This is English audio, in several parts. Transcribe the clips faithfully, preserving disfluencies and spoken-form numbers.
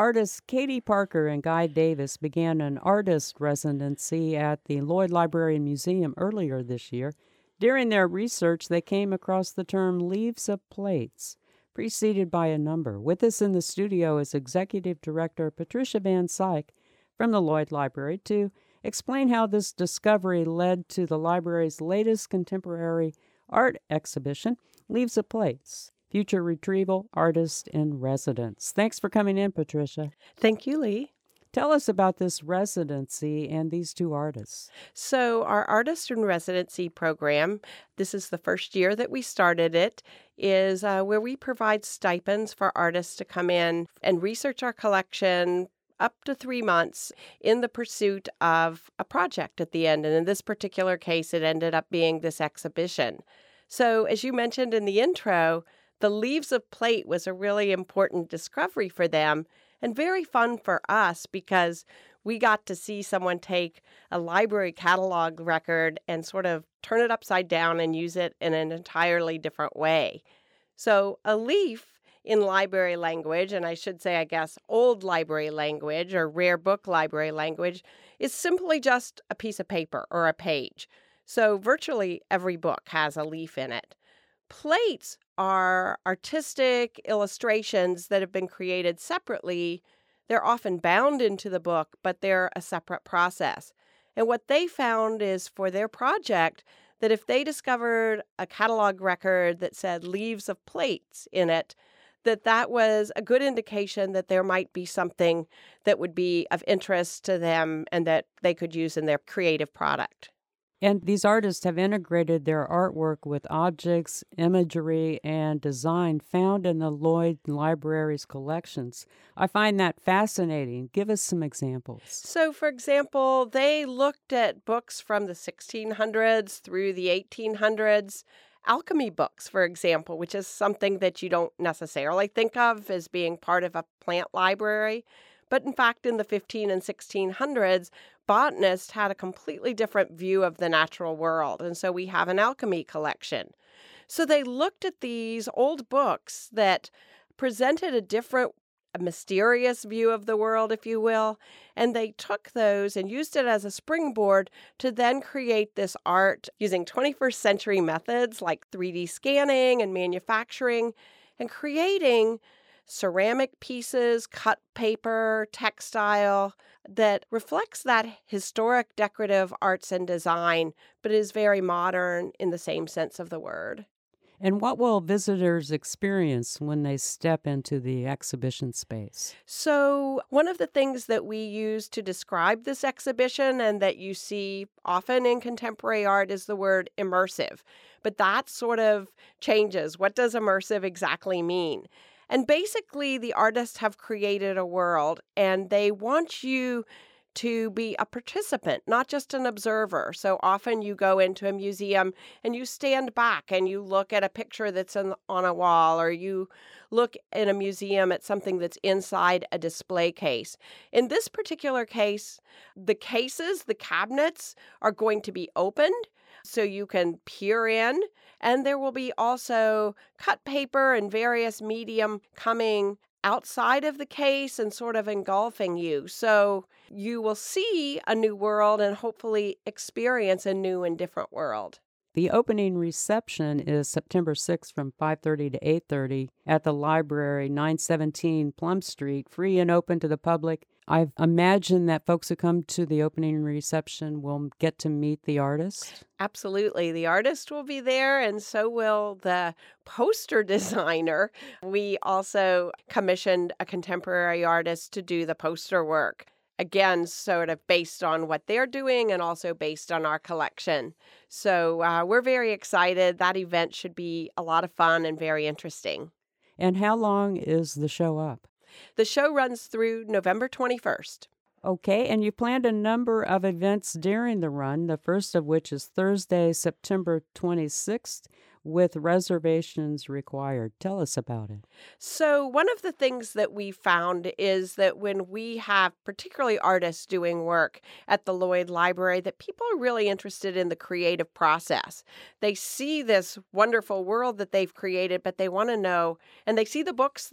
Artists Katie Parker and Guy Davis began an artist residency at the Lloyd Library and Museum earlier this year. During their research, they came across the term leaves of plates, preceded by a number. With us in the studio is Executive Director Patricia Van Syke from the Lloyd Library to explain how this discovery led to the library's latest contemporary art exhibition, Leaves of Plates, Future Retrieval Artist in Residence. Thanks for coming in, Patricia. Thank you, Lee. Tell us about this residency and these two artists. So our Artist in Residency program, this is the first year that we started it, is uh, where we provide stipends for artists to come in and research our collection up to three months in the pursuit of a project at the end. And in this particular case, it ended up being this exhibition. So as you mentioned in the intro, the Leaves of Plate was a really important discovery for them and very fun for us because we got to see someone take a library catalog record and sort of turn it upside down and use it in an entirely different way. So a leaf in library language, and I should say, I guess, old library language or rare book library language, is simply just a piece of paper or a page. So virtually every book has a leaf in it. Plates are artistic illustrations that have been created separately. They're often bound into the book, but they're a separate process. And what they found is for their project that if they discovered a catalog record that said Leaves of Plates in it, that that was a good indication that there might be something that would be of interest to them and that they could use in their creative product. And these artists have integrated their artwork with objects, imagery, and design found in the Lloyd Library's collections. I find that fascinating. Give us some examples. So, for example, they looked at books from the sixteen hundreds through the eighteen hundreds. Alchemy books, for example, which is something that you don't necessarily think of as being part of a plant library. But in fact, in the fifteen and sixteen hundreds, botanists had a completely different view of the natural world. And so we have an alchemy collection. So they looked at these old books that presented a different, a mysterious view of the world, if you will, and they took those and used it as a springboard to then create this art using twenty-first century methods like three D scanning and manufacturing and creating ceramic pieces, cut paper, textile, that reflects that historic decorative arts and design, but is very modern in the same sense of the word. And what will visitors experience when they step into the exhibition space? So one of the things that we use to describe this exhibition and that you see often in contemporary art is the word immersive. But that sort of changes. What does immersive exactly mean? And basically, the artists have created a world, and they want you to be a participant, not just an observer. So often you go into a museum and you stand back and you look at a picture that's on, on a wall, or you look in a museum at something that's inside a display case. In this particular case, the cases, the cabinets, are going to be opened so you can peer in. And there will be also cut paper and various medium coming outside of the case and sort of engulfing you. So you will see a new world and hopefully experience a new and different world. The opening reception is September sixth from five thirty to eight thirty at the library, nine seventeen Plum Street, free and open to the public. I imagine that folks who come to the opening reception will get to meet the artist. Absolutely. The artist will be there, and so will the poster designer. We also commissioned a contemporary artist to do the poster work. Again, sort of based on what they're doing and also based on our collection. So uh, we're very excited. That event should be a lot of fun and very interesting. And how long is the show up? The show runs through November twenty-first. Okay, and you planned a number of events during the run, the first of which is Thursday, September twenty-sixth, with reservations required. Tell us about it. So one of the things that we found is that when we have particularly artists doing work at the Lloyd Library, that people are really interested in the creative process. They see this wonderful world that they've created, but they want to know, and they see the books that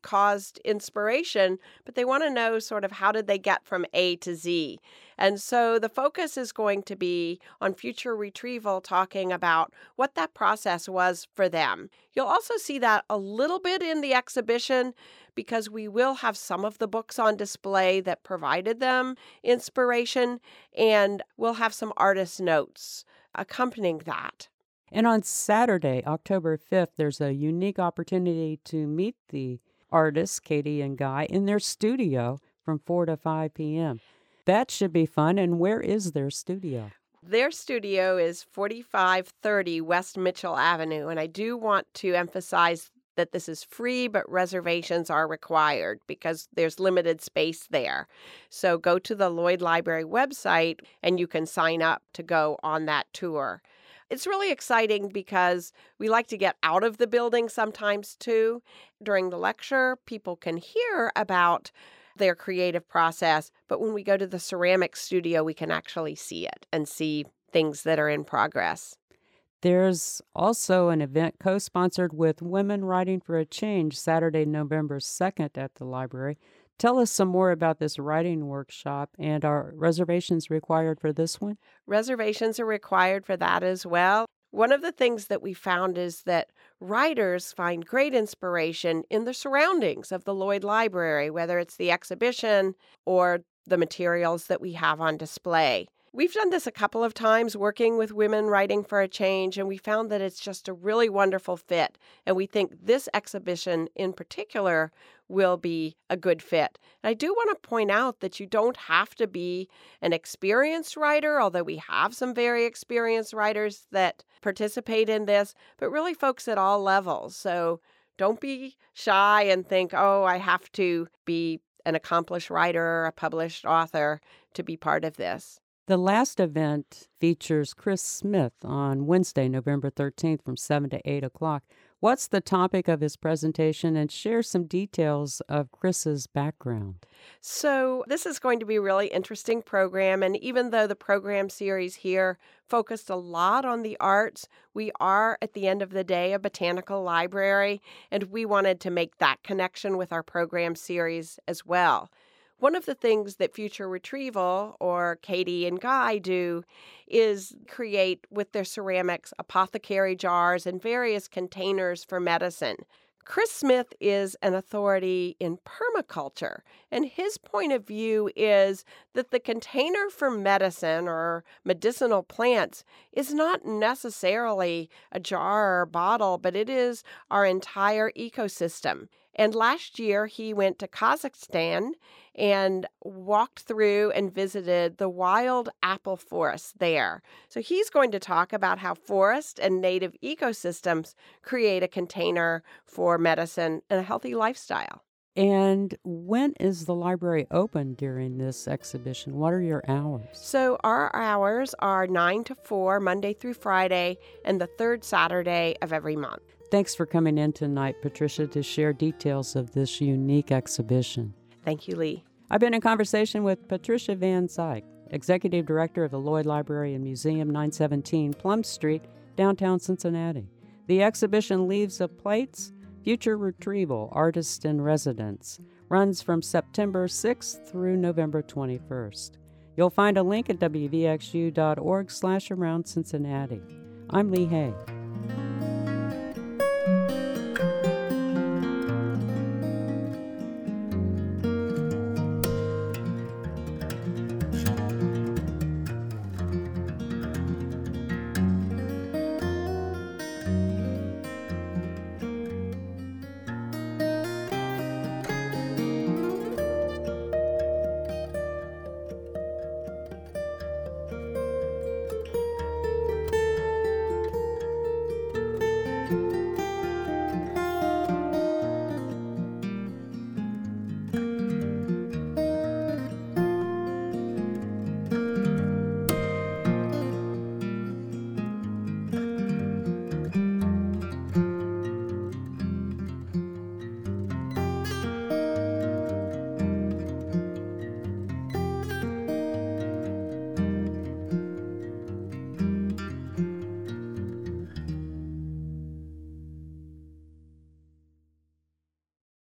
caused inspiration, but they want to know sort of how did they get from A to Z. And so the focus is going to be on Future Retrieval, talking about what that process was for them. You'll also see that a little bit in the exhibition, because we will have some of the books on display that provided them inspiration, and we'll have some artist notes accompanying that. And on Saturday, October fifth, there's a unique opportunity to meet the artists, Katie and Guy, in their studio from four to five p.m. That should be fun. And where is their studio? Their studio is forty-five thirty West Mitchell Avenue, and I do want to emphasize that this is free, but reservations are required because there's limited space there. So go to the Lloyd Library website and you can sign up to go on that tour. It's really exciting because we like to get out of the building sometimes too. During the lecture, people can hear about their creative process, but when we go to the ceramic studio, we can actually see it and see things that are in progress. There's also an event co-sponsored with Women Writing for a Change Saturday, November second at the library. Tell us some more about this writing workshop, and are reservations required for this one? Reservations are required for that as well. One of the things that we found is that writers find great inspiration in the surroundings of the Lloyd Library, whether it's the exhibition or the materials that we have on display. We've done this a couple of times working with Women Writing for a Change, and we found that it's just a really wonderful fit. And we think this exhibition in particular will be a good fit. And I do want to point out that you don't have to be an experienced writer, although we have some very experienced writers that participate in this, but really folks at all levels. So don't be shy and think, oh, I have to be an accomplished writer or a published author to be part of this. The last event features Chris Smith on Wednesday, November thirteenth from seven to eight o'clock. What's the topic of his presentation, and share some details of Chris's background? So this is going to be a really interesting program, and even though the program series here focused a lot on the arts, we are, at the end of the day, a botanical library, and we wanted to make that connection with our program series as well. One of the things that Future Retrieval, or Katie and Guy, do is create with their ceramics apothecary jars and various containers for medicine. Chris Smith is an authority in permaculture, and his point of view is that the container for medicine or medicinal plants is not necessarily a jar or bottle, but it is our entire ecosystem. And last year, he went to Kazakhstan and walked through and visited the wild apple forests there. So he's going to talk about how forest and native ecosystems create a container for medicine and a healthy lifestyle. And when is the library open during this exhibition? What are your hours? So our hours are nine to four, Monday through Friday, and the third Saturday of every month. Thanks for coming in tonight, Patricia, to share details of this unique exhibition. Thank you, Lee. I've been in conversation with Patricia Van Zyk, Executive Director of the Lloyd Library and Museum, nine seventeen Plum Street, downtown Cincinnati. The exhibition Leaves of Plates, Future Retrieval, Artist in Residence, runs from September sixth through November twenty-first. You'll find a link at w v x u dot org slash around Cincinnati. I'm Lee Hay.